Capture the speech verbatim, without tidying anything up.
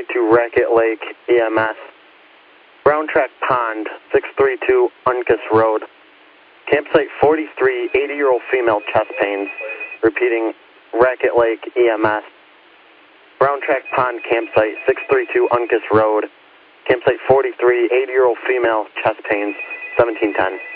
twenty-two Racket Lake E M S. Brown Track Pond, six three two Uncas Road. Campsite forty-three, eighty-year-old female, chest pains. Repeating, Racket Lake E M S. Brown Track Pond Campsite, six three two Uncas Road. Campsite forty-three, eighty-year-old female, chest pains, seventeen ten.